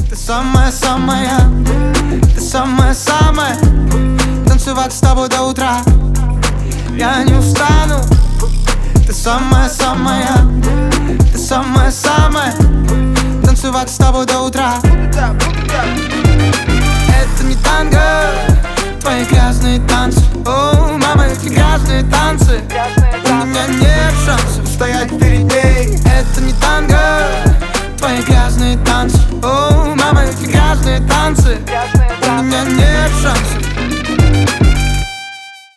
Ты самая-самая, ты самая-самая. Танцевать с тобой до утра я не устану. Ты самая-самая, ты самая-самая. Танцевать с тобой до утра.